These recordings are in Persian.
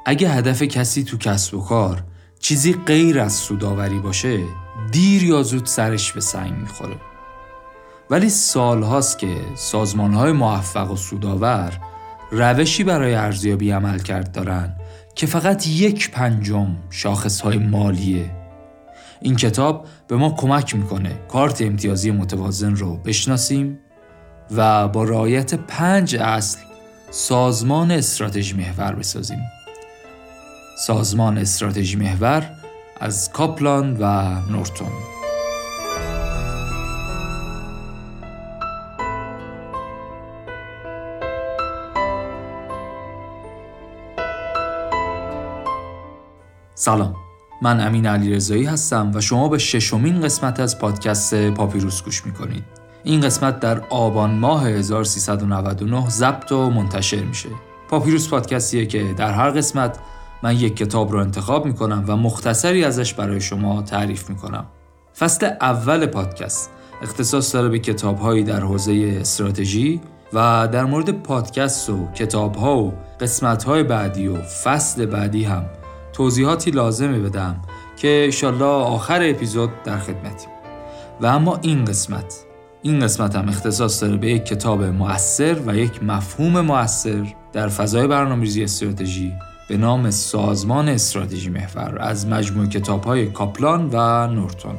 اگه هدف کسی تو کسب و کار چیزی غیر از سودآوری باشه، دیر یا زود سرش به سنگ میخوره. ولی سالهاست که سازمان‌های موفق و سودآور روشی برای ارزیابی عملکرد دارن که فقط 1/5 شاخص‌های مالیه. این کتاب به ما کمک میکنه کارت امتیازی متوازن رو بشناسیم و با رعایت 5 اصل سازمان استراتژی محور بسازیم. سازمان استراتژی محور از کاپلان و نورتون. سلام، من امین علیرضایی هستم و شما به 6مین قسمت از پادکست پاپیروس گوش میکنید. این قسمت در آبان ماه 1399 ضبط و منتشر میشه. پاپیروس پادکستیه که در هر قسمت من یک کتاب رو انتخاب میکنم و مختصری ازش برای شما تعریف میکنم. فصل اول پادکست اختصاص داره به کتاب‌هایی در حوزه استراتژی و در مورد پادکست و کتاب‌ها و قسمت‌های بعدی و فصل بعدی هم توضیحاتی لازمه بدم که انشالله آخر اپیزود در خدمتیم. و اما این قسمت هم اختصاص داره به یک کتاب مؤثر و یک مفهوم مؤثر در فضای برنامه‌ریزی استراتژی به نام سازمان استراتژی محور از مجموعه کتاب‌های کاپلان و نورتون.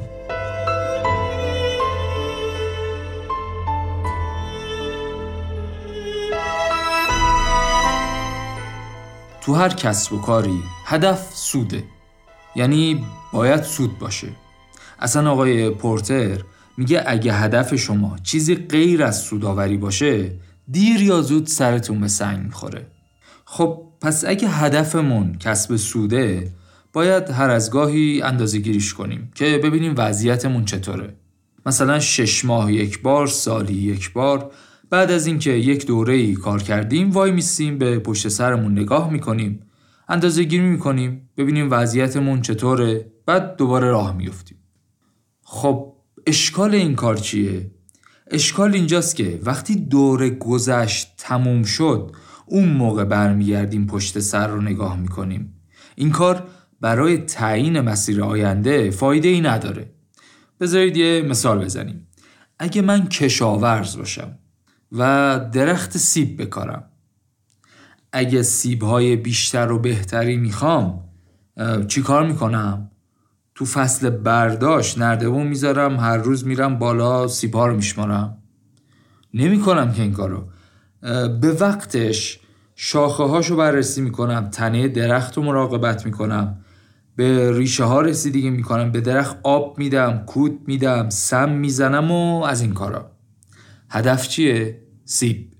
تو هر کسب و کاری هدف سوده، یعنی باید سود باشه. اصلا آقای پورتر میگه اگه هدف شما چیزی غیر از سودآوری باشه، دیر یا زود سرتون به سنگ میخوره. خب پس اگه هدفمون کسب سوده، باید هر از گاهی اندازه‌گیریش کنیم که ببینیم وضعیتمون چطوره. مثلا 6 ماه یک بار، سالی یک بار، بعد از اینکه یک دوره‌ای کار کردیم وای میسیم به پشت سرمون نگاه میکنیم، اندازه‌گیری میکنیم، ببینیم وضعیتمون چطوره، بعد دوباره راه میفتیم. خب اشکال این کار چیه؟ اشکال اینجاست که وقتی دوره گذشت تموم شد، اون موقع برمیگردیم پشت سر رو نگاه میکنیم. این کار برای تعیین مسیر آینده فایده ای نداره. بذارید یه مثال بزنیم. اگه من کشاورز باشم و درخت سیب بکارم، اگه سیب‌های بیشتر و بهتری میخوام، چی کار میکنم؟ تو فصل برداشت نردبون میذارم، هر روز میرم بالا سیب‌ها رو میشمارم؟ نمیکنم که این کارو. به وقتش شاخه هاشو بررسی میکنم، تنه درخت رو مراقبت میکنم، به ریشه ها رسیدگی میکنم، به درخت آب میدم، کود میدم، سم میزنم و از این کارا. هدف چیه؟ سیب.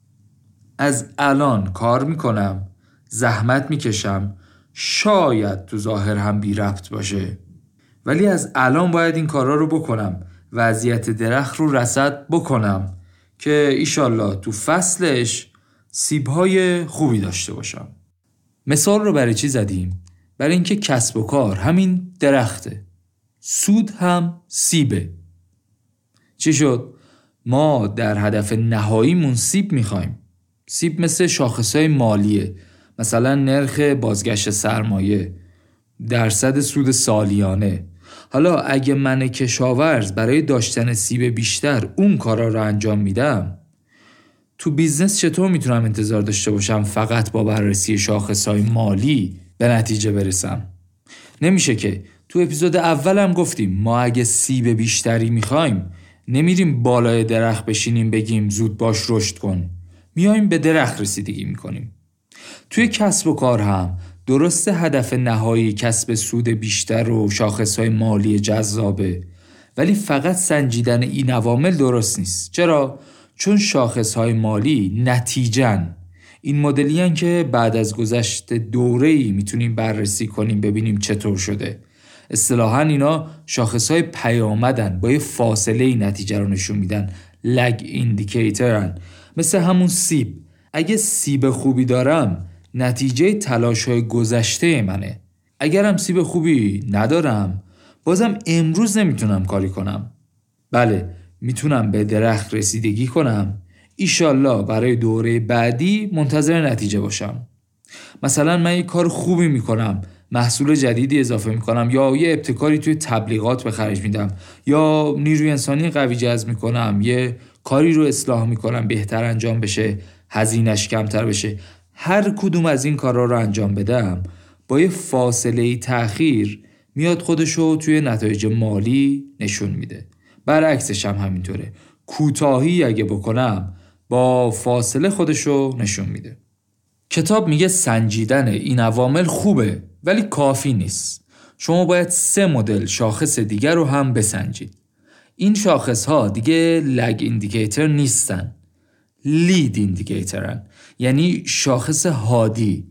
از الان کار میکنم، زحمت میکشم، شاید تو ظاهر هم بی ربط باشه، ولی از الان باید این کارا رو بکنم، وضعیت درخت رو رصد بکنم که ایشالله تو فصلش سیب‌های خوبی داشته باشم. مثال رو برای چی زدیم؟ برای اینکه کسب و کار همین درخته، سود هم سیبه. چی شد؟ ما در هدف نهاییمون سیب میخوایم. سیب مثل شاخصهای مالیه، مثلا نرخ بازگشت سرمایه، درصد سود سالیانه. حالا اگه من کشاورز برای داشتن سیب بیشتر اون کارا رو انجام میدم، تو بیزنس چطور میتونم انتظار داشته باشم فقط با بررسی شاخصهای مالی به نتیجه برسم؟ نمیشه که. تو اپیزود اولم گفتیم ما اگه سیب بیشتری میخوایم، نمیریم بالای درخت بشینیم بگیم زود باش رشد کن، میایم به درخت رسیدگی میکنیم. توی کسب و کار هم درسته هدف نهایی کسب سود بیشتر و شاخصهای مالی جذابه، ولی فقط سنجیدن این عوامل درست نیست. چرا؟ چون شاخصهای مالی نتیجن. این مدلی‌ان که بعد از گذشت دوره‌ای میتونیم بررسی کنیم ببینیم چطور شده. اصطلاحاً اینا شاخصهای پیامدن، با یه فاصله نتیجه رو نشون میدن، لگ ایندیکیتورن. مثل همون سیب، اگه سیب خوبی دارم نتیجه تلاش‌های گذشته منه. اگرم سیب خوبی ندارم، بازم امروز نمیتونم کاری کنم. بله، میتونم به درخت رسیدگی کنم، ایشالله برای دوره بعدی منتظر نتیجه باشم. مثلا من یه کار خوبی میکنم، محصول جدیدی اضافه میکنم، یا یه ابتکاری توی تبلیغات به خرج میدم، یا نیروی انسانی قوی جذب میکنم، یه کاری رو اصلاح میکنم بهتر انجام بشه، هزینه‌اش کمتر بشه. هر کدوم از این کارا رو انجام بدم با یه فاصله تأخیر میاد خودشو توی نتایج مالی نشون میده. برعکسش هم همینطوره. کوتاهی اگه بکنم با فاصله خودشو نشون میده. کتاب میگه سنجیدن این عوامل خوبه ولی کافی نیست. شما باید 3 مدل شاخص دیگر رو هم بسنجید. این شاخص ها دیگه لگ ایندیکیتر نیستن، لید ایندیکیترن. یعنی شاخص هادی،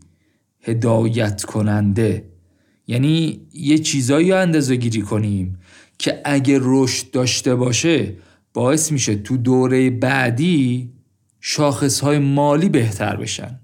هدایت کننده. یعنی یه چیزایی رو اندازه گیری کنیم که اگه رشد داشته باشه باعث میشه تو دوره بعدی شاخصهای مالی بهتر بشن.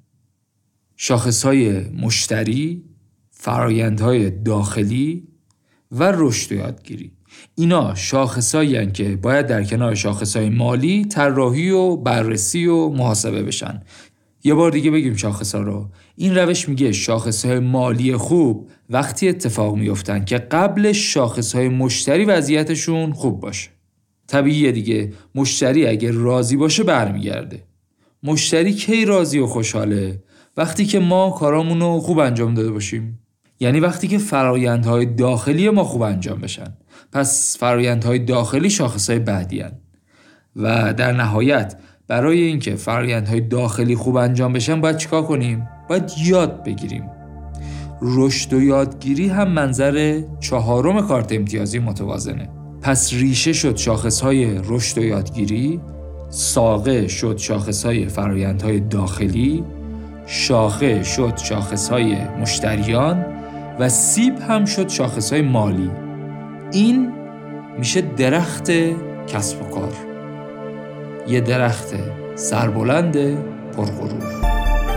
شاخصهای مشتری، فرآیندهای داخلی و رشد و یادگیری. اینا شاخصایی هستند که باید در کنار شاخصهای مالی طراحی و بررسی و محاسبه بشن. یه بار دیگه بگیم شاخصها رو. این روش میگه شاخصهای مالی خوب وقتی اتفاق میفتن که قبل شاخصهای مشتری وضعیتشون خوب باشه. طبیعیه دیگه، مشتری اگه راضی باشه برمیگرده. مشتری کی راضی و خوشحاله؟ وقتی که ما کارامونو خوب انجام داده باشیم. یعنی وقتی که فرآیندهای داخلی ما خوب انجام بشن. پس فرآیندهای داخلی شاخصهای بعدی هن. و در نهایت برای اینکه فرآیندهای داخلی خوب انجام بشن باید چیکار کنیم؟ باید یاد بگیریم. رشد و یادگیری هم منظر 4 کارت امتیازی متوازنه. پس ریشه شد شاخصهای رشد و یادگیری، ساقه شد شاخصهای فرآیندهای داخلی، شاخه شد شاخصهای مشتریان و سیب هم شد شاخصهای مالی. این میشه درخت کسب و کار. یه درخت سربلند پرغرور.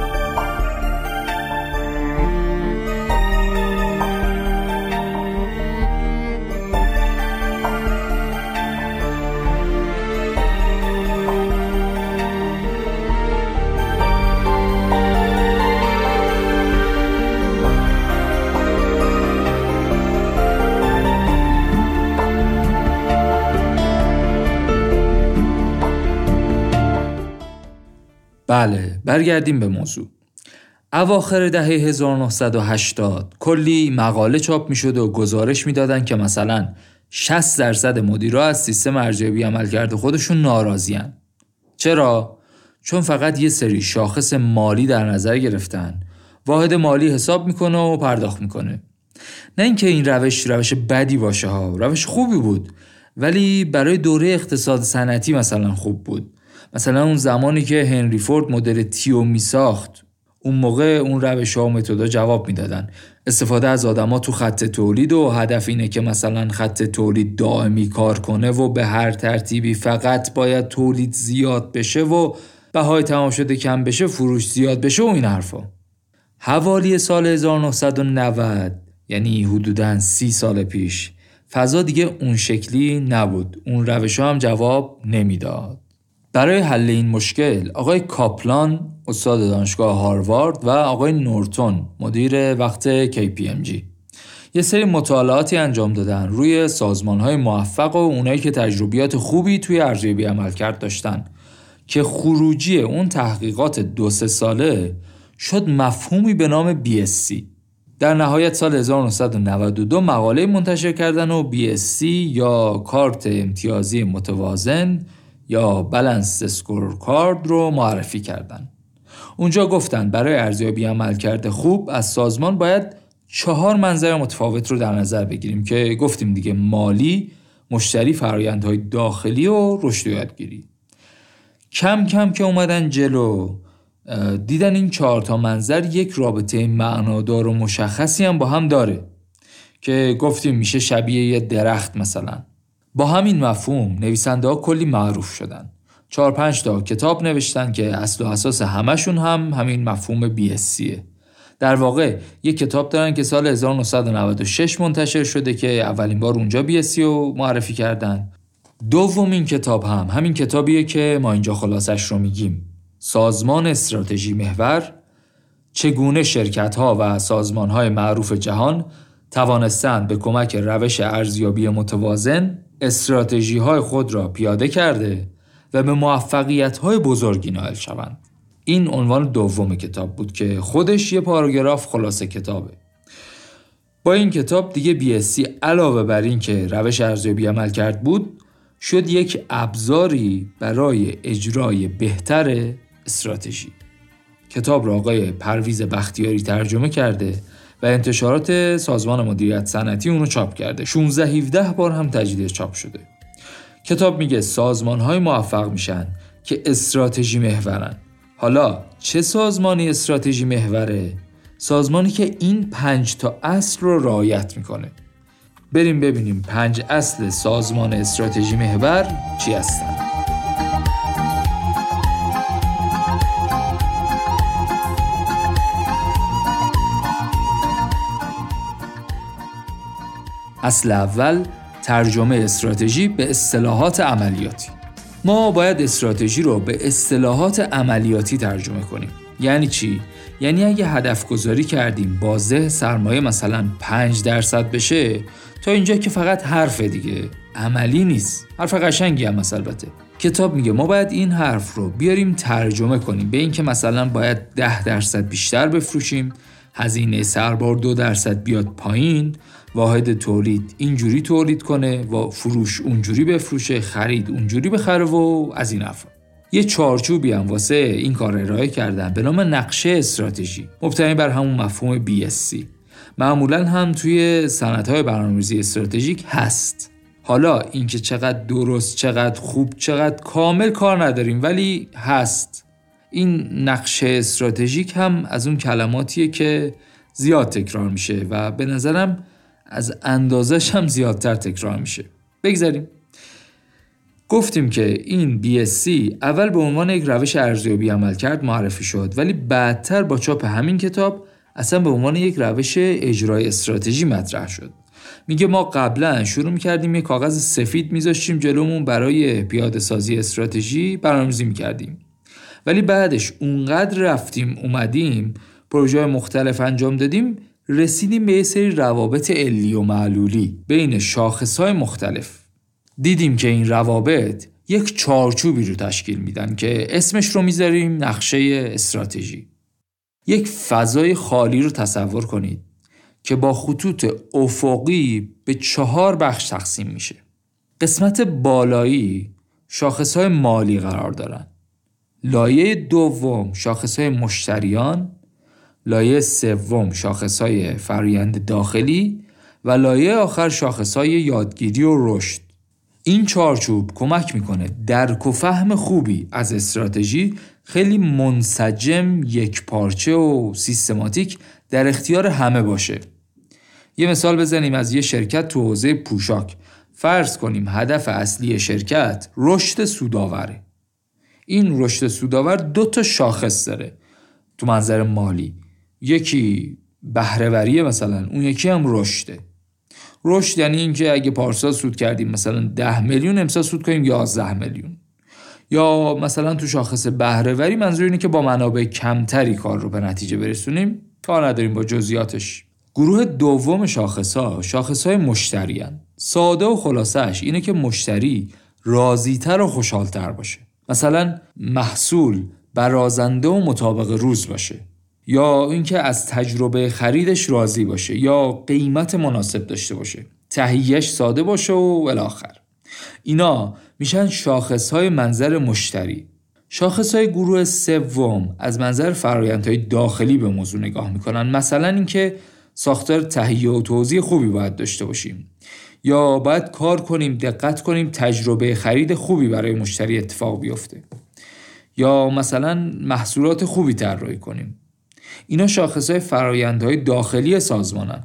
بله، برگردیم به موضوع. اواخر دهه 1980 کلی مقاله چاپ می شد و گزارش می دادن که مثلا 60% مدیرا از سیستم ارزیابی عملکرد خودشون ناراضی‌ان. چرا؟ چون فقط یه سری شاخص مالی در نظر گرفتن. واحد مالی حساب میکنه و پرداخت میکنه. نه اینکه این روش بدی باشه ها، روش خوبی بود، ولی برای دوره اقتصاد صنعتی مثلا خوب بود. مثلا اون زمانی که هنری فورد مدل تیو می ساخت، اون موقع اون روش‌ها و متدها جواب میدادن. استفاده از آدما تو خط تولید و هدف اینه که مثلا خط تولید دائمی کار کنه و به هر ترتیبی فقط باید تولید زیاد بشه و بهای تمام شده کم بشه، فروش زیاد بشه و این حرفا. حوالی سال 1990، یعنی حدوداً 30 سال پیش، فضا دیگه اون شکلی نبود. اون روش‌ها هم جواب نمیداد. برای حل این مشکل آقای کاپلان استاد دانشگاه هاروارد و آقای نورتون مدیر وقت KPMG یه سری مطالعاتی انجام دادن روی سازمان‌های موفق و اونایی که تجربیات خوبی توی ارزیابی عملکرد داشتن که خروجی اون تحقیقات 2-3 ساله شد مفهومی به نام BSC. در نهایت سال 1992 مقاله منتشر کردن و BSC یا کارت امتیازی متوازن یا بالانس اسکورکارد رو معرفی کردن. اونجا گفتن برای ارزیابی عملکرد خوب از سازمان باید 4 منظر متفاوت رو در نظر بگیریم که گفتیم دیگه: مالی، مشتری، فرآیندهای داخلی و رشد و یادگیری. کم کم که اومدن جلو دیدن این 4 منظر یک رابطه معنادار و مشخصی هم با هم داره که گفتیم میشه شبیه یه درخت مثلا. با همین مفهوم نویسنده ها کلی معروف شدن. 4-5 تا کتاب نوشتن که اصل و اساس همشون هم همین مفهوم BSCه. در واقع یک کتاب دارن که سال 1996 منتشر شده که اولین بار اونجا BSC رو معرفی کردن. دومین کتاب هم همین کتابیه که ما اینجا خلاصش رو میگیم: سازمان استراتژی محور، چگونه شرکت‌ها و سازمان‌های معروف جهان توانستند به کمک روش ارزیابی متوازن استراتژی‌های خود را پیاده کرده و به موفقیت‌های بزرگی نائل شوند. این عنوان دوم کتاب بود که خودش یه پاراگراف خلاصه کتابه. با این کتاب دیگه BSC علاوه بر این که روش ارزیابی عمل کرد بود، شد یک ابزاری برای اجرای بهتر استراتژی. کتاب را آقای پرویز بختیاری ترجمه کرده و انتشارات سازمان مدیریت صنعتی اونو چاپ کرده. 16-17 بار هم تجدید چاپ شده. کتاب میگه سازمان‌های موفق میشن که استراتژی محورن. حالا چه سازمانی استراتژی محوره؟ سازمانی که این 5 اصل رو رعایت میکنه. بریم ببینیم 5 اصل سازمان استراتژی محور چی هستن. اصل اول، ترجمه استراتژی به اصطلاحات عملیاتی. ما باید استراتژی رو به اصطلاحات عملیاتی ترجمه کنیم. یعنی چی؟ یعنی اگه هدف گذاری کردیم بازده سرمایه مثلا 5% بشه، تا اینجا که فقط حرف دیگه، عملی نیست. حرف قشنگی هم البته. کتاب میگه ما باید این حرف رو بیاریم ترجمه کنیم به این که مثلا باید 10% بیشتر بفروشیم، هزینه سربار 2% بیاد پایین، واحد تولید اینجوری تولید کنه و فروش اونجوری بفروشه، خرید اونجوری بخره و از این حرفا. یه چارچوبی هم واسه این کار ارائه کردن به نام نقشه استراتژی، مبتنی بر همون مفهوم BSC. معمولاً هم توی سندهای برنامه‌ریزی استراتژیک هست. حالا اینکه چقدر درست، چقدر خوب، چقدر کامل کار نداریم، ولی هست. این نقشه استراتژیک هم از اون کلماتیه که زیاد تکرار میشه و به نظرم از اندازش هم زیادتر تکرار میشه. بگذاریم. گفتیم که این BSC اول به عنوان یک روش ارزیابی عملکرد معرفی شد، ولی بعدتر با چاپ همین کتاب اصلا به عنوان یک روش اجرای استراتژی مطرح شد. میگه ما قبلا شروع میکردیم یک کاغذ سفید میذاشتیم جلومون برای پیاده سازی استراتژی برنامه‌ریزی میکردیم، ولی بعدش اونقدر رفتیم اومدیم پروژه مختلف انجام دادیم، رسیدیم به یه سری روابط علی و معلولی بین شاخصهای مختلف. دیدیم که این روابط یک چارچوبی رو تشکیل میدن که اسمش رو میذاریم نقشه استراتژی. یک فضای خالی رو تصور کنید که با خطوط افقی به 4 بخش تقسیم میشه. قسمت بالایی شاخصهای مالی قرار دارن. لایه دوم شاخصهای مشتریان، لایه سوم شاخصهای فرآیند داخلی و لایه آخر شاخصهای یادگیری و رشد. این چارچوب کمک میکنه درک و فهم خوبی از استراتژی خیلی منسجم، یک پارچه و سیستماتیک در اختیار همه باشه. یه مثال بزنیم از یه شرکت تو حوزه پوشاک. فرض کنیم هدف اصلی شرکت رشد سودآوره. این رشد سودآور 2 شاخص داره تو منظر مالی. یکی بهره‌وری مثلا، اون یکی هم رشده. رشد یعنی اینکه اگه پارسال سود کردیم مثلا 10 میلیون، امسال سود کنیم 11 میلیون. یا مثلا تو شاخص بهره‌وری منظور اینه که با منابع کمتری کار رو به نتیجه برسونیم، کار نداریم با جزئیاتش. گروه دوم شاخص‌های مشتری هستند. ساده و خلاصش اینه که مشتری راضی‌تر و خوشحال‌تر باشه. مثلا محصول برازنده و مطابق روز باشه، یا اینکه از تجربه خریدش راضی باشه، یا قیمت مناسب داشته باشه، تهیه‌اش ساده باشه و الی آخر. اینا میشن شاخص‌های منظر مشتری. شاخص‌های گروه سوم از منظر فرآیندهای داخلی به موضوع نگاه میکنن. مثلا اینکه ساختار تهیه و توزیع خوبی باید داشته باشیم، یا باید کار کنیم، دقت کنیم تجربه خرید خوبی برای مشتری اتفاق بیفته، یا مثلا محصولات خوبی طراحی کنیم. اینا شاخص‌های فرآیندهای داخلی سازمانن.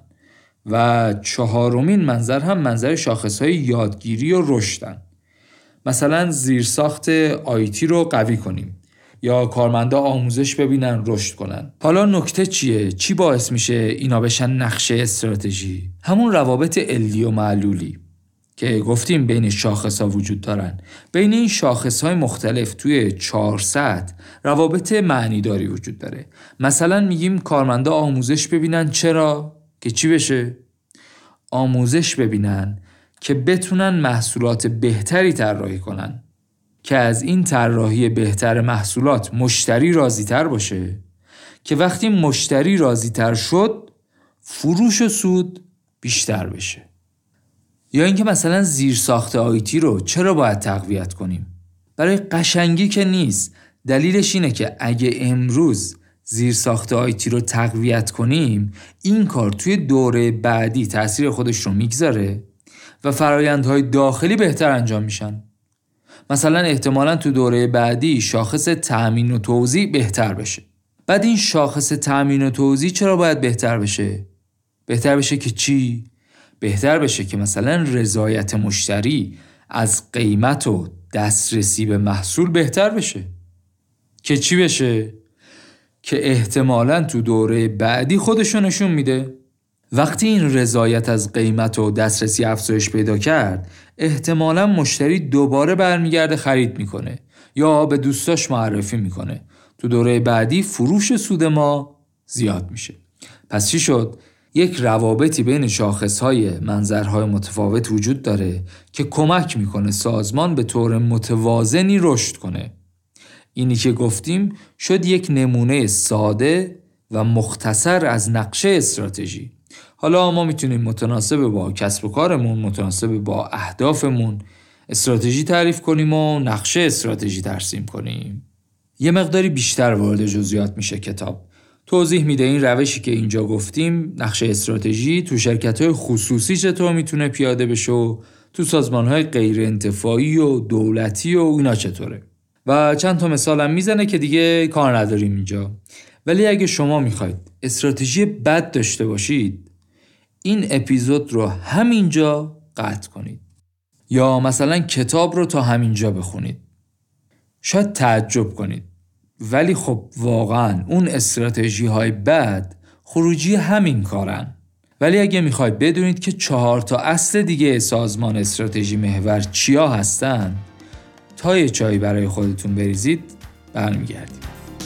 و چهارمین منظر هم منظر شاخص‌های یادگیری و رشدن. مثلا زیرساخت آیتی رو قوی کنیم، یا کارمندا آموزش ببینن رشد کنن. حالا نکته چیه؟ چی باعث میشه اینا بشن نقشه استراتژی؟ همون روابط علی و معلولی. که گفتیم بین شاخص‌ها وجود دارن. بین این شاخص‌های مختلف توی 4 سطح روابط معنیداری وجود داره. مثلا میگیم کارمندا آموزش ببینن. چرا؟ که چی بشه؟ آموزش ببینن که بتونن محصولات بهتری طراحی کنن، که از این طراحی بهتر محصولات مشتری راضی‌تر باشه، که وقتی مشتری راضی‌تر شد فروش و سود بیشتر بشه. یا اینکه مثلا زیرساخت آیتی رو چرا باید تقویت کنیم؟ برای قشنگی که نیست. دلیلش اینه که اگه امروز زیرساخت آیتی رو تقویت کنیم، این کار توی دوره بعدی تأثیر خودش رو میگذاره و فرآیندهای داخلی بهتر انجام میشن. مثلا احتمالاً تو دوره بعدی شاخص تأمین و توزیع بهتر بشه. بعد این شاخص تأمین و توزیع چرا باید بهتر بشه؟ بهتر بشه که چی؟ بهتر بشه که مثلا رضایت مشتری از قیمت و دسترسی به محصول بهتر بشه. که چی بشه؟ که احتمالاً تو دوره بعدی خودشو نشون میده. وقتی این رضایت از قیمت و دسترسی افزایش پیدا کرد، احتمالاً مشتری دوباره برمیگرده خرید میکنه یا به دوستاش معرفی میکنه. تو دوره بعدی فروش سود ما زیاد میشه. پس چی شد؟ یک روابطی بین شاخصهای منظرهای متفاوت وجود داره که کمک میکنه سازمان به طور متوازنی رشد کنه. اینی که گفتیم شد یک نمونه ساده و مختصر از نقشه استراتژی. حالا ما میتونیم متناسب با کسب و کارمون، متناسب با اهدافمون استراتژی تعریف کنیم و نقشه استراتژی ترسیم کنیم. یه مقداری بیشتر وارد جزئیات میشه کتاب. توضیح میده این روشی که اینجا گفتیم، نقشه استراتژی، تو شرکت‌های خصوصی چطور میتونه پیاده بشه و تو سازمان‌های غیر انتفاعی و دولتی و اینا چطوره. و چند تا مثالم میزنه که دیگه کار نداریم اینجا. ولی اگه شما میخواید استراتژی بد داشته باشید، این اپیزود رو همینجا قطع کنید. یا مثلا کتاب رو تا همینجا بخونید. شاید تعجب کنید، ولی خب واقعا اون استراتژی های بد خروجی همین کارن. ولی اگه میخواید بدونید که 4 تا اصل دیگه سازمان استراتژی محور چیا هستن، تا یه چایی برای خودتون بریزید برمیگردیم.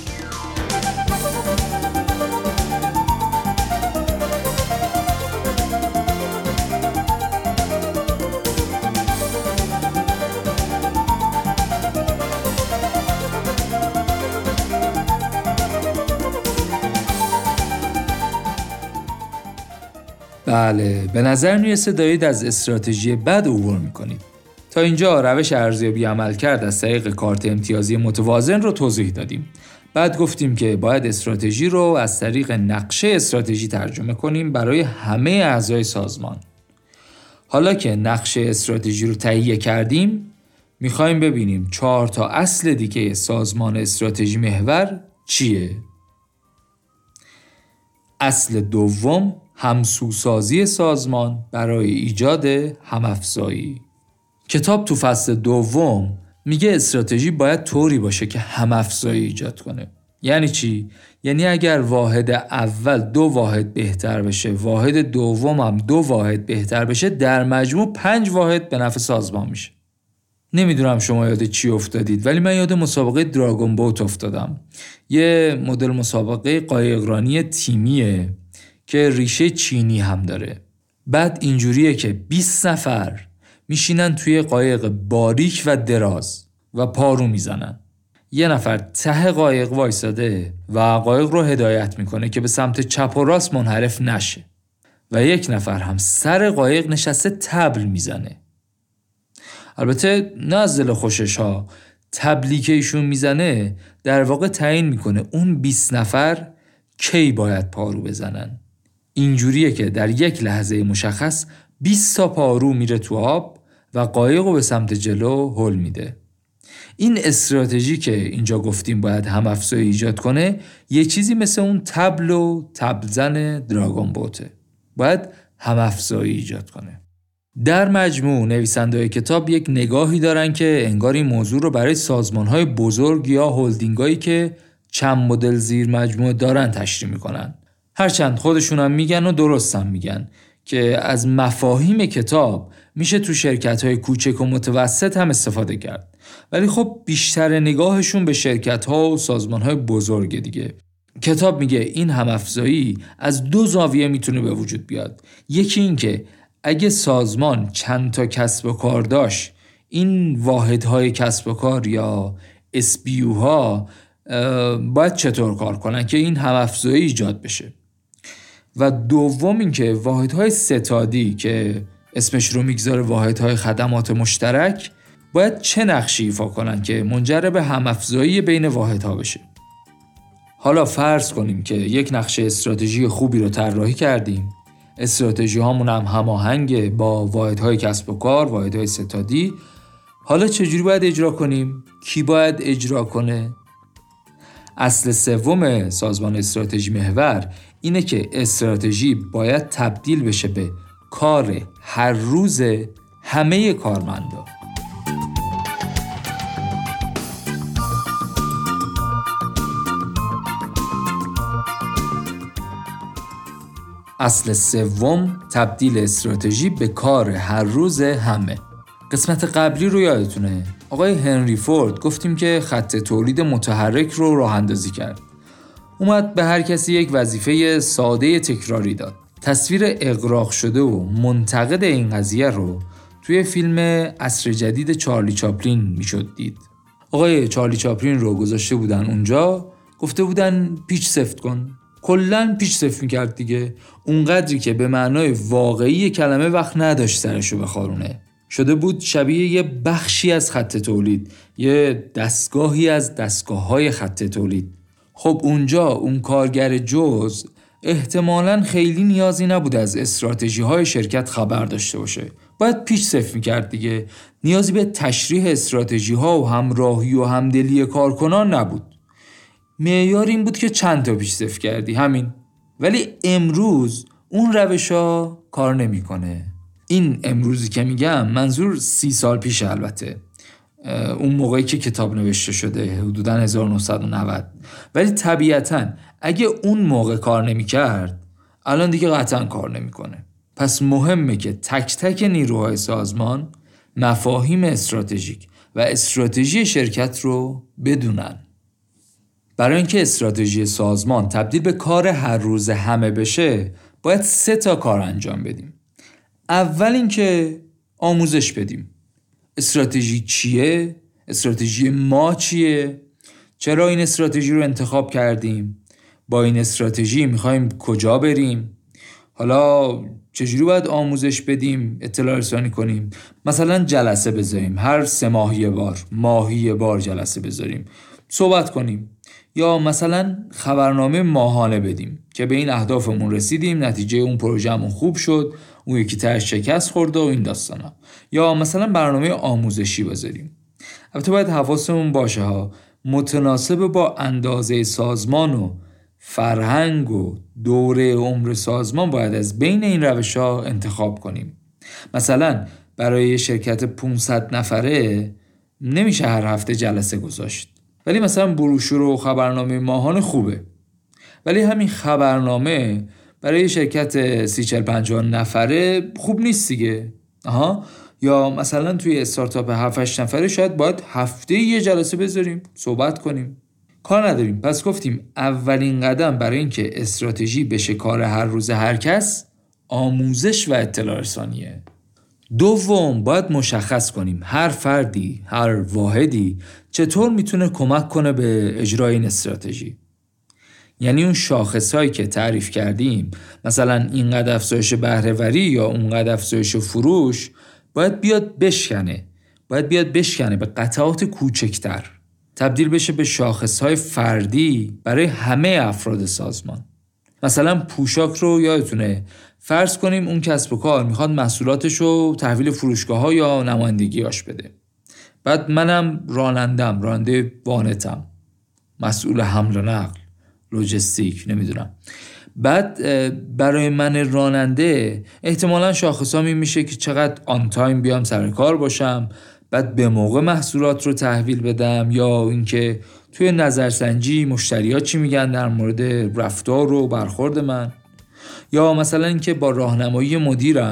بله، به نظر میرسه دارید از استراتژی بد عبور میکنید. تا اینجا روش ارزیابی عملکرد از طریق کارت امتیازی متوازن رو توضیح دادیم. بعد گفتیم که باید استراتژی رو از طریق نقشه استراتژی ترجمه کنیم برای همه اعضای سازمان. حالا که نقشه استراتژی رو تهیه کردیم، میخوایم ببینیم 4 تا اصل دیگه سازمان استراتژی محور چیه؟ اصل دوم، همسوسازی سازمان برای ایجاد همافزایی. کتاب تو فصل دوم میگه استراتژی باید طوری باشه که همافزایی ایجاد کنه. یعنی چی؟ یعنی اگر واحد اول 2 واحد بهتر بشه، واحد دوم هم 2 واحد بهتر بشه، در مجموع 5 واحد به نفع سازمان میشه. نمیدونم شما یاد چی افتادید، ولی من یاد مسابقه دراگون بوت افتادم. یه مدل مسابقه قایقرانی تیمیه که ریشه چینی هم داره. بعد اینجوریه که 20 نفر میشینن توی قایق باریک و دراز و پارو میزنن. یه نفر ته قایق وایساده و قایق رو هدایت میکنه که به سمت چپ و راست منحرف نشه و یک نفر هم سر قایق نشسته طبل میزنه. البته نه از دل خوشش ها، طبلی که ایشون میزنه در واقع تعیین میکنه اون 20 نفر کی باید پارو بزنن. اینجوریه که در یک لحظه مشخص 20 تا پارو میره تو آب و قایق رو به سمت جلو هل میده. این استراتژی که اینجا گفتیم باید همافزایی ایجاد کنه، یه چیزی مثل اون طبل و طبلزن دراگون بوته. باید همافزایی ایجاد کنه. در مجموع نویسنده‌های کتاب یک نگاهی دارن که انگار این موضوع رو برای سازمان‌های بزرگ یا هلدینگایی که چند مدل زیر مجموعه دارن تشریح میکنن. هرچند خودشون هم میگن و درست هم میگن که از مفاهیم کتاب میشه تو شرکت‌های کوچک و متوسط هم استفاده کرد. ولی خب بیشتر نگاهشون به شرکت‌ها و سازمان‌های بزرگ دیگه. کتاب میگه این هم‌افزایی از 2 زاویه میتونه به وجود بیاد. یکی این که اگه سازمان چند تا کسب و کار داشت، این واحدهای کسب و کار یا SBU ها باید چطور کار کنن که این هم‌افزایی ایجاد بشه. و دوم این که واحدهای ستادی که اسمش رو میگذاره واحدهای خدمات مشترک باید چه نقشی ایفا کنن که منجر به هم‌افزایی بین واحدها بشه. حالا فرض کنیم که یک نقشه استراتژی خوبی رو طراحی کردیم، استراتژی هامون هم هماهنگ با واحدهای کسب و کار، واحدهای ستادی. حالا چجوری باید اجرا کنیم؟ کی باید اجرا کنه؟ اصل سوم سازمان استراتژی محور اینه که استراتژی باید تبدیل بشه به کار هر روز همه کارمندا. اصل سوم تبدیل استراتژی به کار هر روز همه. قسمت قبلی رو یادتونه آقای هنری فورد گفتیم که خط تولید متحرک رو راه اندازی کرد. اومد به هر کسی یک وظیفه ساده تکراری داد. تصویر اغراق شده و منتقد این قضیه رو توی فیلم عصر جدید چارلی چاپلین میشد دید. آقای چارلی چاپلین رو گذاشته بودن اونجا، گفته بودن پیچ سفت کن. کلن پیچ سفت میکرد دیگه، اونقدری که به معنای واقعی کلمه وقت نداشت سرشو بخارونه. شده بود شبیه یه بخشی از خط تولید، یه دستگاهی از دستگاه‌های خط تولید. خب اونجا اون کارگر جز احتمالاً خیلی نیازی نبود از استراتژی‌های شرکت خبر داشته باشه. باید پیچ سفت میکرد دیگه. نیازی به تشریح استراتژی‌ها و همراهی و همدلی کارکنان نبود. معیار این بود که چند تا پیچ سفت کردی، همین. ولی امروز اون روشا کار نمیکنه. این امروزی که میگم منظور 30 سال پیش البته، اون موقعی که کتاب نوشته شده حدوداً 1990. ولی طبیعتاً اگه اون موقع کار نمیکرد الان دیگه قطعاً کار نمیکنه. پس مهمه که تک تک نیروهای سازمان مفاهیم استراتژیک و استراتژی شرکت رو بدونن. برای اینکه استراتژی سازمان تبدیل به کار هر روز همه بشه باید 3 تا کار انجام بدیم. اول اینکه آموزش بدیم. استراتژی چیه؟ استراتژی ما چیه؟ چرا این استراتژی رو انتخاب کردیم؟ با این استراتژی میخوایم کجا بریم؟ حالا چجوری باید آموزش بدیم، اطلاع رسانی کنیم؟ مثلا جلسه بذاریم، هر 3 ماهی بار جلسه بذاریم، صحبت کنیم. یا مثلا خبرنامه ماهانه بدیم که به این اهدافمون رسیدیم، نتیجه اون پروژهمون خوب شد، اون یکی تاش شکست خورده و این داستانا. یا مثلا برنامه آموزشی بذاریم. البته باید حواسمون باشه ها، متناسب با اندازه سازمان و فرهنگ و دوره عمر سازمان باید از بین این روش‌ها انتخاب کنیم. مثلا برای شرکت 500 نفره نمیشه هر هفته جلسه گذاشت. ولی مثلا بروشور و خبرنامه ماهانه خوبه. ولی همین خبرنامه برای شرکت 30-40-50 نفره خوب نیست دیگه. یا مثلا توی استارتاپ 7-8 نفره شاید باید هفته یه جلسه بذاریم، صحبت کنیم. کار نداریم. پس گفتیم اولین قدم برای اینکه استراتژی بشه کار هر روز هر کس، آموزش و اطلاع رسانیه. دوم، باید مشخص کنیم هر فردی، هر واحدی چطور میتونه کمک کنه به اجرای این استراتژی. یعنی اون شاخصهایی که تعریف کردیم، مثلا اینقدر افزایش بهره‌وری یا اونقدر افزایش فروش، باید بیاد بشکنه به قطعات کوچکتر، تبدیل بشه به شاخصهای فردی برای همه افراد سازمان. مثلا پوشاک رو یادتونه، فرض کنیم اون کسب و کار میخواد محصولاتش رو تحویل فروشگاه‌ها یا نمایندگی‌هاش بده. بعد منم راننده وانتم، مسئول حمل و نقل، لوجستیک، نمیدونم. بعد برای من راننده احتمالاً شاخصام این میشه که چقدر آن تایم بیام سر کار باشم، بعد به موقع محصولات رو تحویل بدم، یا اینکه توی نظرسنجی مشتریات چی میگن در مورد رفتار و برخورد من، یا مثلا اینکه با راهنمایی مدیرم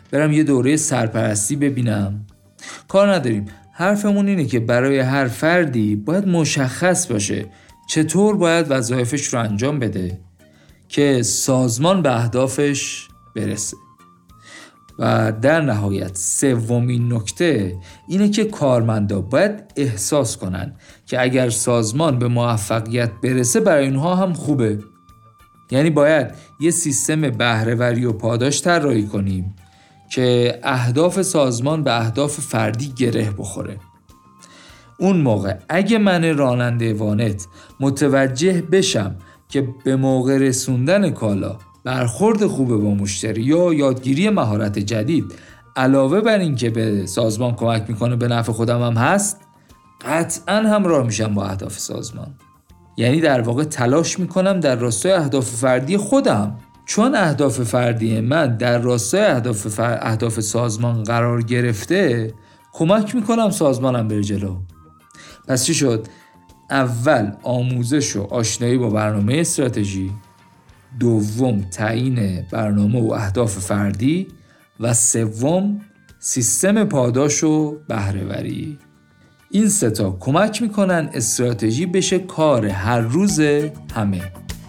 برم یه دوره سرپرستی ببینم؟ کار نداریم. حرفمون اینه که برای هر فردی باید مشخص باشه چطور باید وظایفش رو انجام بده که سازمان به اهدافش برسه. و در نهایت سومین نکته اینه که کارمندا باید احساس کنن که اگر سازمان به موفقیت برسه برای اونها هم خوبه. یعنی باید یه سیستم بهره‌وری و پاداش طراحی کنیم که اهداف سازمان به اهداف فردی گره بخوره. اون موقع اگه من راننده وانت متوجه بشم که به موقع رسوندن کالا برخورد خوبه با مشتری یا یادگیری مهارت جدید علاوه بر این که به سازمان کمک میکنه به نفع خودم هم هست، قطعاً همراه میشم با اهداف سازمان. یعنی در واقع تلاش میکنم در راستای اهداف فردی خودم، چون اهداف فردی من در راستای اهداف سازمان قرار گرفته، کمک میکنم سازمانم بره جلو. پس چی شد؟ اول آموزش و آشنایی با برنامه استراتژی، دوم تعیین برنامه و اهداف فردی و سوم سیستم پاداش و بهره‌وری. این سه تا کمک میکنن استراتژی بشه کار هر روز همه.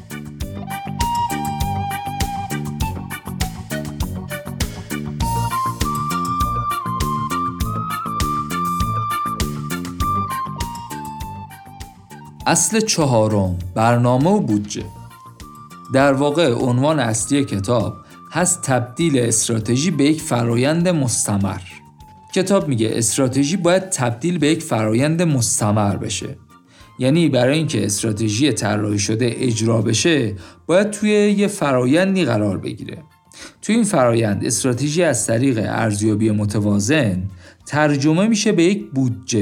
اصل چهارم، برنامه و بودجه. در واقع عنوان اصلی کتاب هست تبدیل استراتژی به یک فرایند مستمر. کتاب میگه استراتژی باید تبدیل به یک فرایند مستمر بشه. یعنی برای اینکه استراتژی طراحی شده اجرا بشه باید توی یه فرایندی قرار بگیره. توی این فرایند استراتژی از طریق ارزیابی متوازن ترجمه میشه به یک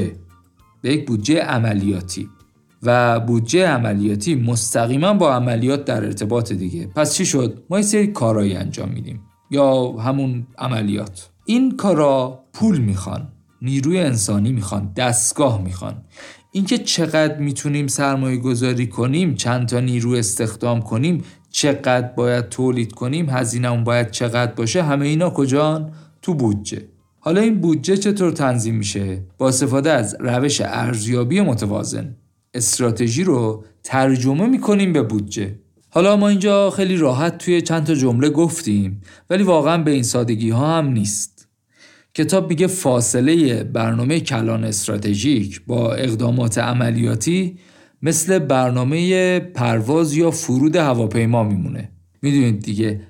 بودجه عملیاتی و بودجه عملیاتی مستقیما با عملیات در ارتباط دیگه. پس چی شد؟ ما یه سری کارایی انجام میدیم یا همون عملیات. این کارا پول میخوان، نیروی انسانی میخوان، دستگاه میخوان. اینکه چقدر میتونیم سرمایه گذاری کنیم، چند تا نیرو استخدام کنیم، چقدر باید تولید کنیم، هزینه‌مون باید چقدر باشه، همه اینا کجان؟ تو بودجه. حالا این بودجه چطور تنظیم میشه؟ با استفاده از روش ارزیابی متوازن استراتژی رو ترجمه میکنیم به بودجه. حالا ما اینجا خیلی راحت توی چند تا جمله گفتیم، ولی واقعا به این سادگی ها هم نیست. کتاب میگه فاصله برنامه کلان استراتژیک با اقدامات عملیاتی مثل برنامه پرواز یا فرود هواپیما میمونه. میدونید دیگه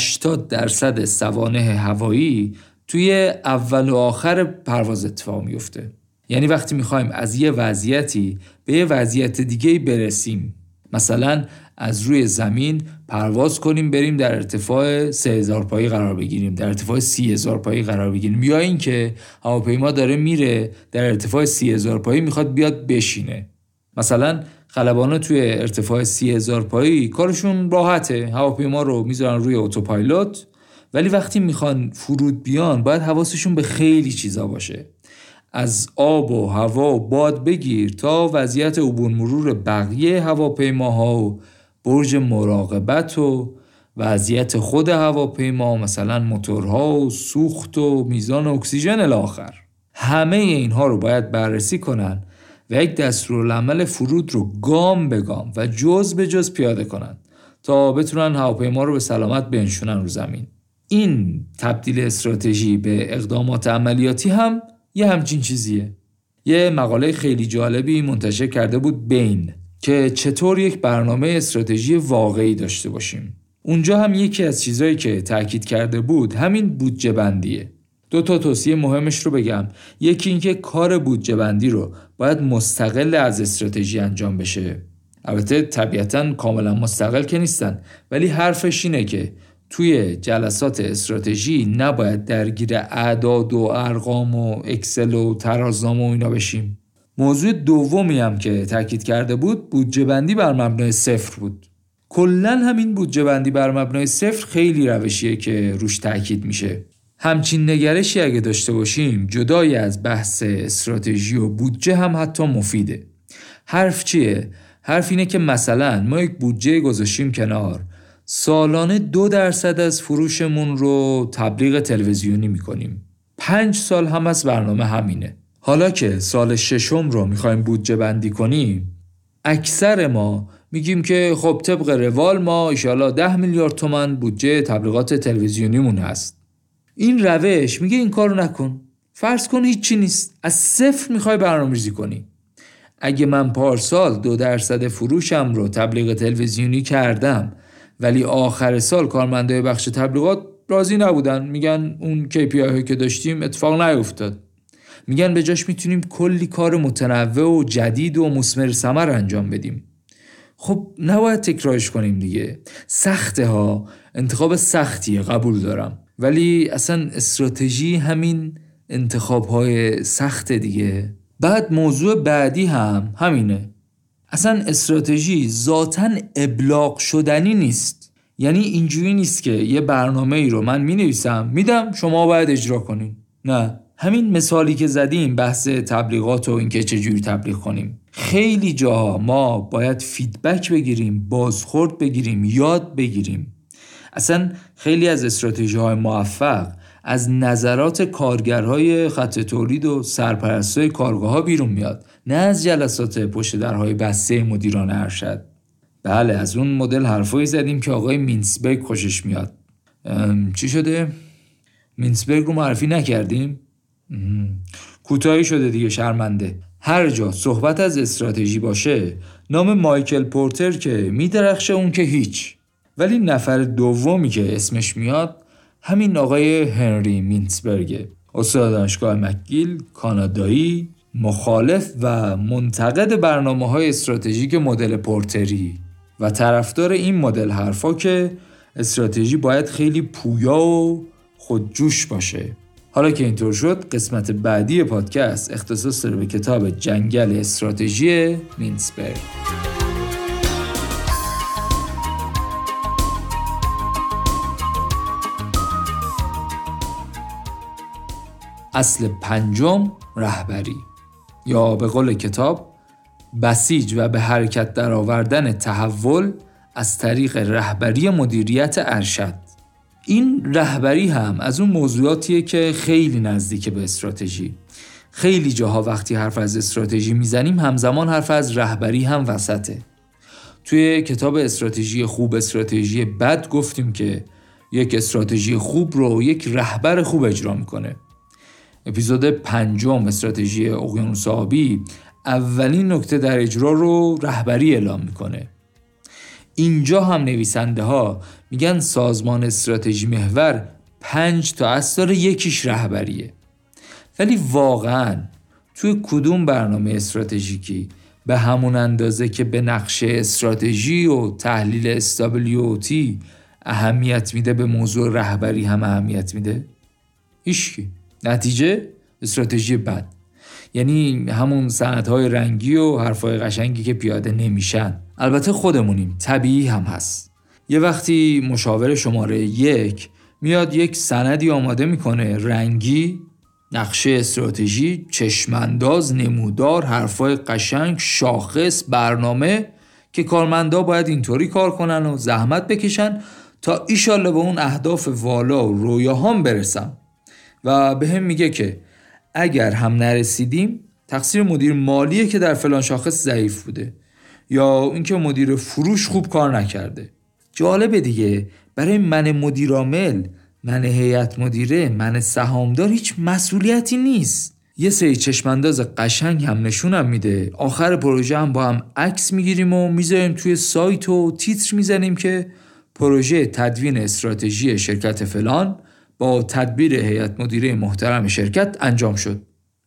80% سوانح هوایی توی اول و آخر پرواز اتفاق میفته. یعنی وقتی میخوایم از یه وضعیتی به یه وضعیت دیگه برسیم، مثلا از روی زمین پرواز کنیم بریم در ارتفاع 3000 پایی قرار بگیریم، در ارتفاع 30000 پایی قرار بگیریم، یا این که هواپیما داره میره در ارتفاع 30000 پایی میخواد بیاد بشینه. مثلا خلبانا توی ارتفاع 30000 پایی کارشون راحته، هواپیما رو میذارن روی اتوپایلوت، ولی وقتی میخوان فرود بیان باید حواسشون به خیلی چیزا باشه. از آب و هوا و باد بگیر تا وضعیت عبور مرور بقیه هواپیماها و برج مراقبت و وضعیت خود هواپیما، مثلا موتورها و سوخت و میزان اکسیژن الاخر. همه اینها رو باید بررسی کنن و یک دستورالعمل فرود رو گام به گام و جز به جز پیاده کنن تا بتونن هواپیما رو به سلامت بنشونن رو زمین. این تبدیل استراتژی به اقدامات عملیاتی هم یه همچین چیزیه. یه مقاله خیلی جالبی منتشر کرده بود بین که چطور یک برنامه استراتژی واقعی داشته باشیم. اونجا هم یکی از چیزایی که تاکید کرده بود همین بودجه بندیه. 2 تا توصیه مهمش رو بگم. یکی این که کار بودجه بندی رو باید مستقل از استراتژی انجام بشه. البته طبیعتاً کاملا مستقل که نیستن، ولی حرفش اینه که توی جلسات استراتژی نباید درگیر اعداد و ارقام و اکسل و ترازنامه و اینا بشیم. موضوع دومی هم که تاکید کرده بود بودجه بندی بر مبنای صفر بود. کلاً همین بودجه بندی بر مبنای صفر خیلی روشیه که روش تاکید میشه. همچین نگرشی اگه داشته باشیم جدای از بحث استراتژی و بودجه هم حتی مفیده. حرف چیه؟ حرف اینه که مثلا ما یک بودجه گذاشتیم کنار، سالانه 2% از فروشمون رو تبلیغ تلویزیونی میکنیم. 5 سال هم از برنامه همینه. حالا که سال 6 رو میخوایم بودجه بندی کنیم، اکثر ما میگیم که خب طبق روال ما ایشالا 10 میلیارد تومان بودجه تبلیغات تلویزیونیمون هست. این روش میگه این کارو نکن. فرض کن هیچی نیست، از صفر میخوای برنامه‌ریزی کنی. اگه من پارسال 2% فروشم رو تبلیغ تلویزیونی کردم ولی آخر سال کارمندای بخش تبلیغات راضی نبودن، میگن اون KPI که داشتیم اتفاق نیفتاد، میگن به جاش میتونیم کلی کار متنوع و جدید و مثمر ثمر انجام بدیم. خب نباید تکرارش کنیم دیگه. سخته ها، انتخاب سختیه، قبول دارم، ولی اصلا استراتژی همین انتخاب‌های سخت دیگه. بعد موضوع بعدی هم همینه. اصلا استراتژی ذاتاً ابلاغ شدنی نیست. یعنی اینجوری نیست که یه برنامه‌ای رو من می‌نویسم میدم شما باید اجرا کنین. نه، همین مثالی که زدیم بحث تبلیغات و اینکه چجوری تبلیغ کنیم، خیلی جاها ما باید فیدبک بگیریم، بازخورد بگیریم، یاد بگیریم. اصلا خیلی از استراتژی‌های موفق از نظرات کارگرهای خط تولید و سرپرستای کارگاه‌ها بیرون میاد، نه از جلسات پشت درهای بسته مدیران ارشد. بله، از اون مدل حرفایی زدیم که آقای مینسبرگ خوشش میاد. چی شده؟ مینسبرگ رو معرفی نکردیم؟ کوتاهی شده دیگه، شرمنده. هر جا صحبت از استراتژی باشه نام مایکل پورتر که میدرخشه اون که هیچ، ولی نفر دومی که اسمش میاد همین آقای هنری مینسبرگه، استاد دانشگاه مکگیل، کانادایی، مخالف و منتقد برنامه‌های استراتژیک مدل پورتری و طرفدار این مدل حرفا که استراتژی باید خیلی پویا و خودجوش باشه. حالا که اینطور شد، قسمت بعدی پادکست اختصاص داره به کتاب جنگل استراتژی مینسبرگ. اصل 5 رهبری، یا به قول کتاب بسیج و به حرکت درآوردن تحول از طریق رهبری مدیریت ارشد. این رهبری هم از اون موضوعاتیه که خیلی نزدیک به استراتژی. خیلی جاها وقتی حرف از استراتژی میزنیم همزمان حرف از رهبری هم وسطه. توی کتاب استراتژی خوب استراتژی بد گفتیم که یک استراتژی خوب رو یک رهبر خوب اجرا میکنه. اپیزود 5 استراتژی اقیانوس آبی اولین نکته در اجرا رو رهبری اعلام میکنه. اینجا هم نویسنده ها میگن سازمان استراتژی محور 5 تا اصل داره، یکیش رهبریه. ولی واقعاً توی کدوم برنامه استراتژیکی به همون اندازه که به نقشه استراتژی و تحلیل استابیلیتی اهمیت میده به موضوع رهبری هم اهمیت میده؟ هیچکی. نتیجه استراتژی بد، یعنی همون سندهای رنگی و حرفای قشنگی که پیاده نمیشن. البته خودمونیم، طبیعی هم هست. یه وقتی مشاور شماره 1 میاد یک سندی آماده میکنه، رنگی، نقشه استراتژی، چشمانداز، نمودار، حرفای قشنگ، شاخص، برنامه که کارمندا باید اینطوری کار کنن و زحمت بکشن تا ایشالله به اون اهداف والا و رویاهام برسم، و به هم میگه که اگر هم نرسیدیم تقصیر مدیر مالیه که در فلان شاخص ضعیف بوده، یا اینکه مدیر فروش خوب کار نکرده. جالبه دیگه، برای من مدیر عامل، من هیئت مدیره، من سهامدار هیچ مسئولیتی نیست. یه سری چشمانداز قشنگ هم نشونم میده، آخر پروژه هم با هم عکس میگیریم و میذاریم توی سایت و تیتر میزنیم که پروژه تدوین استراتژی شرکت فلان با تدبیر هیئت مدیره محترم شرکت انجام شد.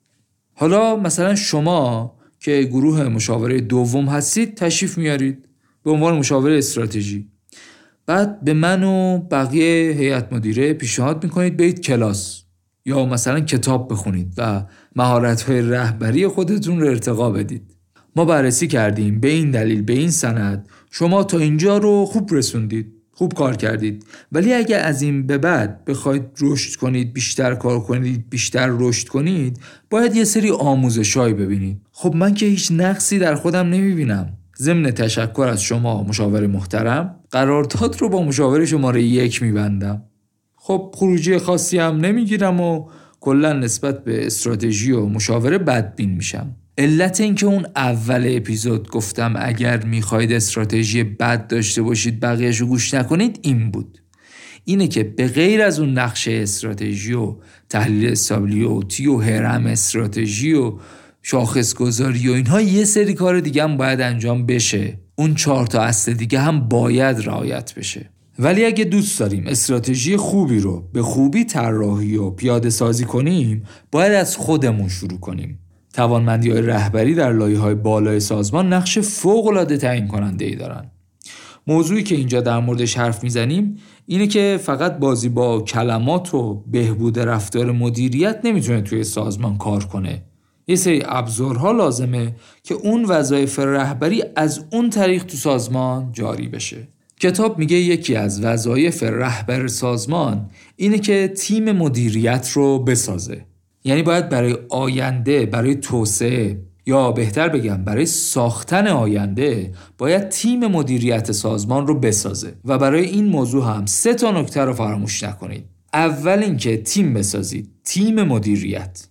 حالا مثلا شما که گروه مشاوره 2 هستید تشریف میارید به عنوان مشاور استراتژی. بعد به من و بقیه هیئت مدیره پیشنهاد میکنید برید کلاس یا مثلا کتاب بخونید و مهارت‌های رهبری خودتون رو ارتقا بدید. ما بررسی کردیم به این دلیل به این سند شما تا اینجا رو خوب رسوندید، خوب کار کردید، ولی اگه از این به بعد بخواید رشد کنید، بیشتر کار کنید، بیشتر رشد کنید، باید یه سری آموزشایی ببینید. خب من که هیچ نقصی در خودم نمیبینم. ضمن تشکر از شما مشاور محترم، قرارداد رو با مشاور شماره 1 میبندم. خب خروجی خاصی هم نمیگیرم و کلا نسبت به استراتژی و مشاوره بدبین میشم. علت این که اون اول اپیزود گفتم اگر میخواید استراتژی بد داشته باشید بقیه‌شو گوش نکنید این بود. اینه که به غیر از اون نقشه استراتژی و تحلیل استابیلیتی و هرم استراتژی و شاخص گذاری و اینها یه سری کار دیگه هم باید انجام بشه. اون 4 تا اصل دیگه هم باید رعایت بشه. ولی اگه دوست داریم استراتژی خوبی رو به خوبی طراحی و پیاده سازی کنیم، باید از خودمون شروع کنیم. توانمندی‌های رهبری در لایه‌های بالای سازمان نقش فوق‌العاده تعیین کننده‌ای دارن. موضوعی که اینجا در موردش حرف میزنیم اینه که فقط بازی با کلمات و بهبود رفتار مدیریت نمیتونه توی سازمان کار کنه. یه سری ابزارها لازمه که اون وظایف رهبری از اون طریق تو سازمان جاری بشه. کتاب میگه یکی از وظایف رهبر سازمان اینه که تیم مدیریت رو بسازه. یعنی باید برای آینده، برای توسعه، یا بهتر بگم برای ساختن آینده، باید تیم مدیریت سازمان رو بسازه. و برای این موضوع هم 3 تا نکته رو فراموش نکنید. اول اینکه تیم بسازید، تیم مدیریت.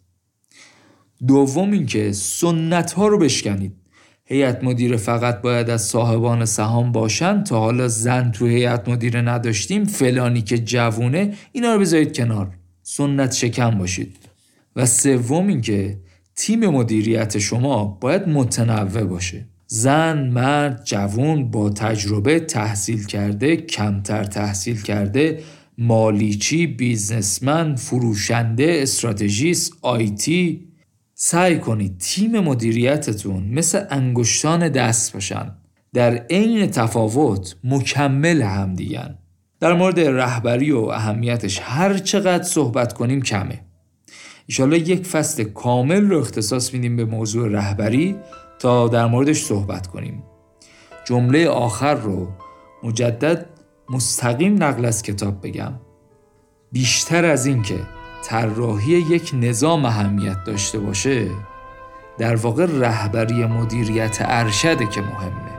دوم اینکه سنت ها رو بشکنید. هیئت مدیره فقط باید از صاحبان سهام باشن، تا حالا زن تو هیئت مدیره نداشتیم، فلانی که جوونه، اینا رو بذارید کنار. سنت شکن باشید. و سوم اینکه تیم مدیریت شما باید متنوع باشه. زن، مرد، جوان، با تجربه، تحصیل کرده، کمتر تحصیل کرده، مالیچی، بیزنسمن، فروشنده، استراتژیست، آیتی. سعی کنید تیم مدیریتتون مثل انگشتان دست باشن. در عین تفاوت مکمل هم دیگن. در مورد رهبری و اهمیتش هر چقدر صحبت کنیم کمه. انشالله یک فصل کامل رو اختصاص میدیم به موضوع رهبری تا در موردش صحبت کنیم. جمله آخر رو مجدد مستقیم نقل از کتاب بگم. بیشتر از این که طراحی یک نظام اهمیت داشته باشه، در واقع رهبری مدیریت ارشده که مهمه.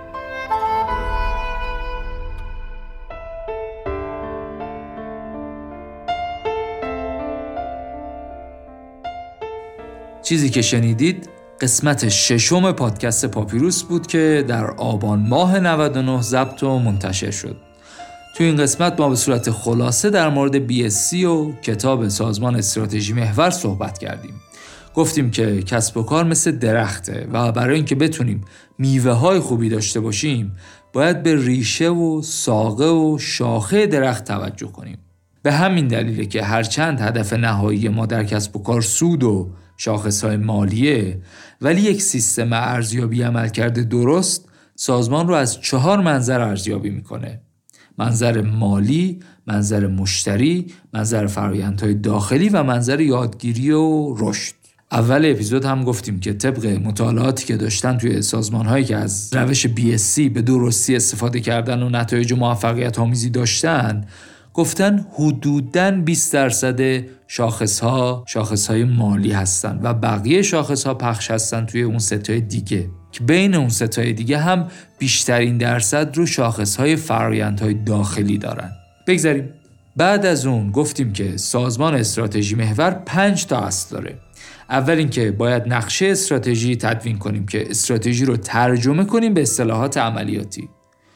چیزی که شنیدید قسمت 6 پادکست پاپیروس بود که در آبان ماه 99 ضبط و منتشر شد. تو این قسمت ما به صورت خلاصه در مورد BSC و کتاب سازمان استراتژی محور صحبت کردیم. گفتیم که کسب و کار مثل درخته و برای اینکه بتونیم میوه های خوبی داشته باشیم باید به ریشه و ساقه و شاخه درخت توجه کنیم. به همین دلیله که هرچند هدف نهایی ما در کسب و کار سود و شاخصهای مالیه، ولی یک سیستم ارزیابی عملکرد درست سازمان رو از 4 منظر ارزیابی میکنه: منظر مالی، منظر مشتری، منظر فرآیندهای داخلی و منظر یادگیری و رشد. اول اپیزود هم گفتیم که طبق مطالعاتی که داشتن توی سازمان‌هایی که از روش BSC به درستی استفاده کردن و نتایج موفقیت آمیزی داشتن، گفتن حدوداً 20% شاخصهای مالی هستن و بقیه شاخصها پخش هستن توی اون ستای دیگه که بین اون ستای دیگه هم بیشترین درصد رو شاخصهای فرآیندهای داخلی دارن. بگذاریم. بعد از اون گفتیم که سازمان استراتژی محور 5 تا اصل داره. اول اینکه باید نقشه استراتژی تدوین کنیم که استراتژی رو ترجمه کنیم به اصطلاحات عملیاتی.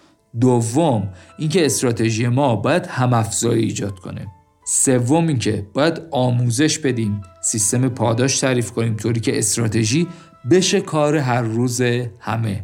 دوم اینکه استراتژی ما باید هم‌افزایی ایجاد کنه. سوم اینکه باید آموزش بدیم، سیستم پاداش تعریف کنیم طوری که استراتژی بشه کار هر روز همه.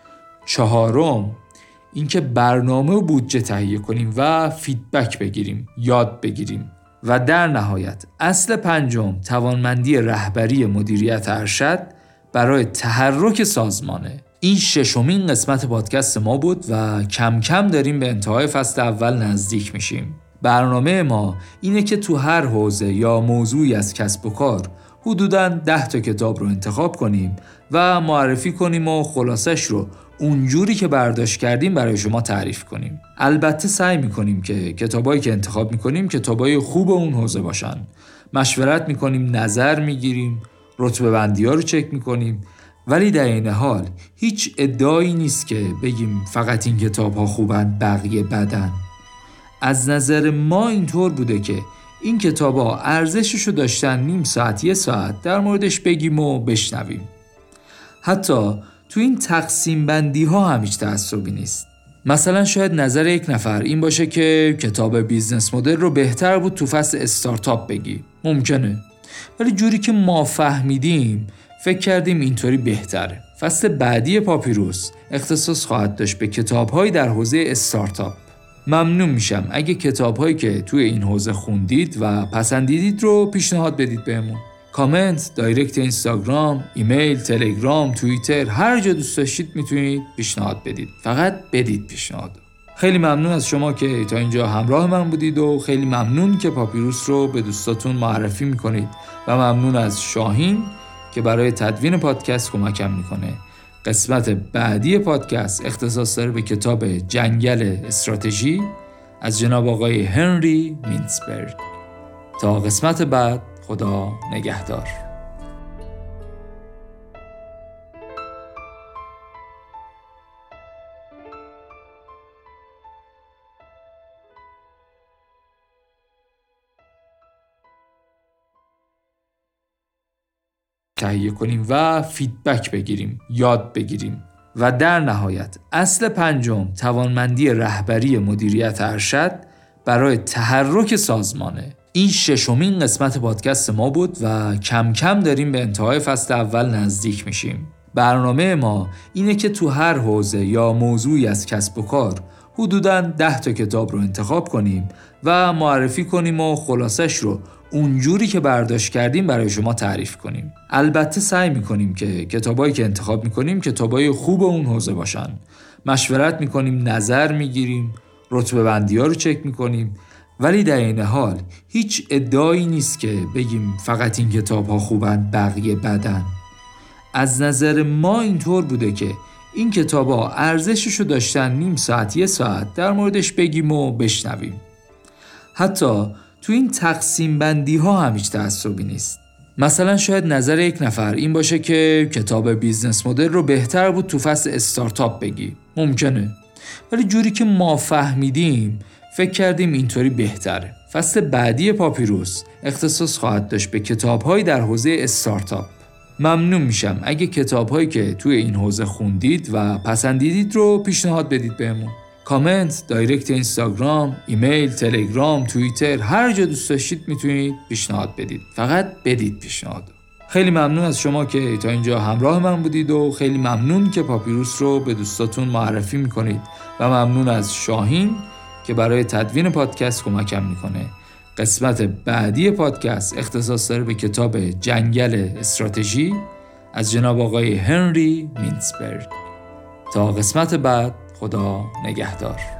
چهارم اینکه برنامه و بودجه تهیه کنیم و فیدبک بگیریم، یاد بگیریم. و در نهایت اصل پنجم توانمندی رهبری مدیریت ارشد برای تحرک سازمانه. این 6مین قسمت پادکست ما بود و کم کم داریم به انتهای فصل اول نزدیک میشیم. برنامه ما اینه که تو هر حوزه یا موضوعی از کسب و کار حدوداً 10 تا کتاب رو انتخاب کنیم و معرفی کنیم و خلاصش رو اونجوری که برداشت کردیم برای شما تعریف کنیم. البته سعی میکنیم که کتابایی که انتخاب میکنیم کتابای خوب اون حوزه باشن. مشورت میکنیم، نظر میگیریم، رتبه بندی ها رو چک میکنیم ولی در این حال هیچ ادعایی نیست که بگیم فقط این کتاب ها خوبن بقیه بدن. از نظر ما اینطور بوده که این کتاب ها ارزششو داشتن نیم ساعت 1 ساعت در موردش بگیم و بشنویم. حتی تو این تقسیم بندی ها هم هیچ تعصبی نیست. مثلا شاید نظر یک نفر این باشه که کتاب بیزنس مدل رو بهتر بود تو فصل استارتاپ بگی. ممکنه. ولی جوری که ما فهمیدیم فکر کردیم اینطوری بهتره. فصل بعدی پاپیروس اختصاص خواهد داشت به کتاب‌هایی در حوزه استارتاپ. ممنون میشم اگه کتاب‌هایی که توی این حوزه خوندید و پسندیدید رو پیشنهاد بدید بهمون. کامنت، دایرکت اینستاگرام، ایمیل، تلگرام، توییتر، هر جا دوست داشتید میتونید پیشنهاد بدید. فقط بدید پیشنهاد. خیلی ممنون از شما که تا اینجا همراه من بودید و خیلی ممنون که پاپیروس رو به دوستاتون معرفی میکنید و ممنون از شاهین که برای تدوین پادکست کمکم میکنه. قسمت بعدی پادکست اختصاص داره به کتاب جنگل استراتژی از جناب آقای هنری مینتزبرگ. تا قسمت بعد، خدا نگهدار. تهیه کنیم و فیدبک بگیریم، یاد بگیریم و در نهایت اصل 5 توانمندی رهبری مدیریت ارشد برای تحرک سازمانه. این 6مین قسمت پادکست ما بود و کم کم داریم به انتهای فصل اول نزدیک میشیم. برنامه ما اینه که تو هر حوزه یا موضوعی از کسب و کار حدوداً 10 تا کتاب رو انتخاب کنیم و معرفی کنیم و خلاصش رو اونجوری که برداشت کردیم برای شما تعریف کنیم. البته سعی میکنیم که کتابایی که انتخاب میکنیم کتابای خوب اون حوزه باشن. مشورت میکنیم، نظر میگیریم، رتبه بندی ها رو چک میکنیم، ولی در این حال هیچ ادعایی نیست که بگیم فقط این کتاب ها خوبن بقیه بدن. از نظر ما اینطور بوده که این کتاب ها ارزششو داشتن نیم ساعت 1 ساعت در موردش بگیم و بشنویم. حتی تو این تقسیم بندی ها هم هیچ تعصبی نیست. مثلا شاید نظر یک نفر این باشه که کتاب بیزنس مدل رو بهتر بود تو فصل استارتاپ بگی. ممکنه. ولی جوری که ما فهمیدیم فکر کردیم اینطوری بهتره. فصل بعدی پاپیروس اختصاص خواهد داشت به کتاب‌هایی در حوزه استارتاپ. ممنون میشم اگه کتاب‌هایی که توی این حوزه خوندید و پسندیدید رو پیشنهاد بدید بهمون. کامنت، دایرکت اینستاگرام، ایمیل، تلگرام، توییتر، هر جا دوست داشتید میتونید پیشنهاد بدید. فقط بدید پیشنهاد. خیلی ممنون از شما که تا اینجا همراه من بودید و خیلی ممنون که پاپیروس رو به دوستاتون معرفی میکنید و ممنون از شاهین که برای تدوین پادکست کمکم میکنه. قسمت بعدی پادکست اختصاص داره به کتاب جنگل استراتژی از جناب آقای هنری مینتزبرگ. تا قسمت بعد، خدا نگهدار.